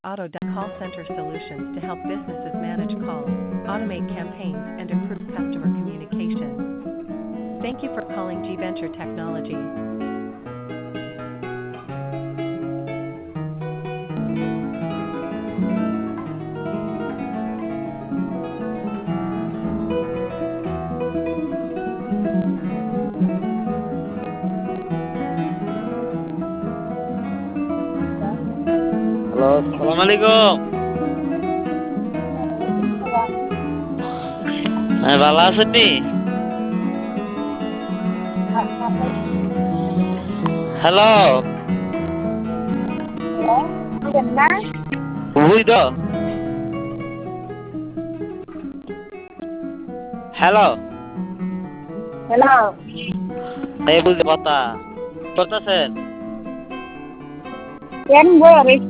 Auto call center solutions to help businesses manage calls, automate campaigns, and improve customer communication. Thank you for calling G Venture Technology. Hello, সালাম আলাইকুম। হ্যাঁ, ভালো আছেন নি? Hello, বুঝি তো। হ্যালো, হ্যালো, এই বুঝি কথা করতেছেন। কেন গো